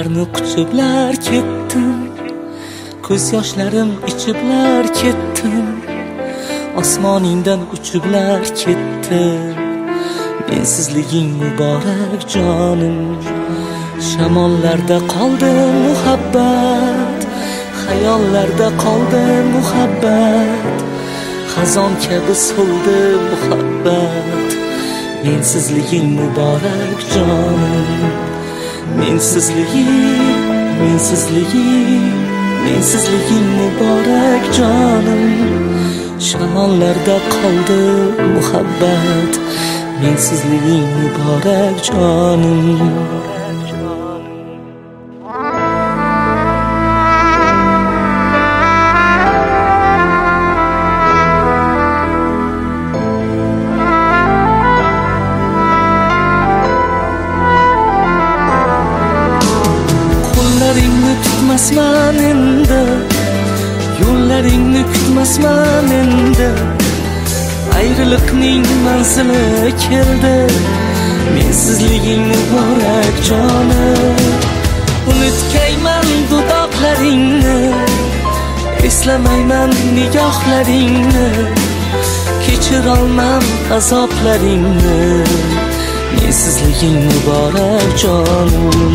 Dog'larni quchiblar ketdim, ko'z yoshlarim ichiblar ketdim, osmoningdan uchiblar ketdim. Mensizliging muborak jonim, shamollarda qoldi muhabbat, xayollarda qoldi muhabbat, xazon kabi so'ldi muhabbat. Mensizliging muborak jonim, mensizliging muborak jonim, shamollarda qoldi muhabbat. Mensizliging muborak jonim. Qo'llaringni tutmasman endi, yo'llaringni kutmasman endi. Ayriliqning manzili keldi, mensizliging muborak jonim. Unutgayman dudoqlaringni, eslamayman nigohlaringni, kechirolmam azoblaringni. Mensizliging muborak jonim.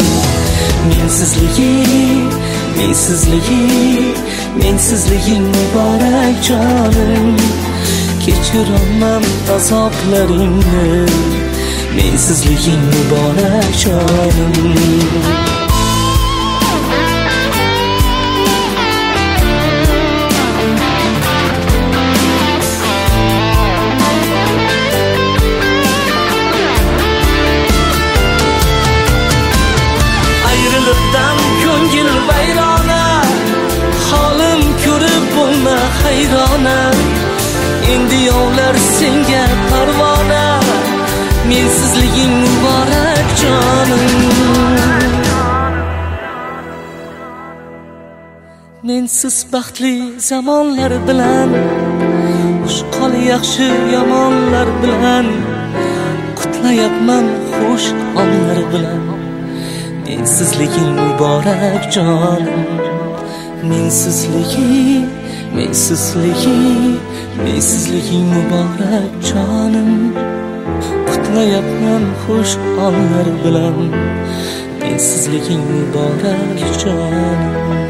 Mensizliging muborak jonim. Kechirolmam azoblaringni. Mensizliging muborak jonim. Ayrılıktan ko'ngil vayrona, holim ko'rib bo'lma hayrona. Endi yovlar senga parvona, mensizliging muborak jonim. Mensiz baxtli zamonlar bilan, xushqol yaxshi yomonlar bilan, qutlayapman xush onlar bilan. Mensizliging muborak jonim. Mensizliging muborak jonim. Qutlayapman xush onlar bilan. Mensizliging muborak jonim.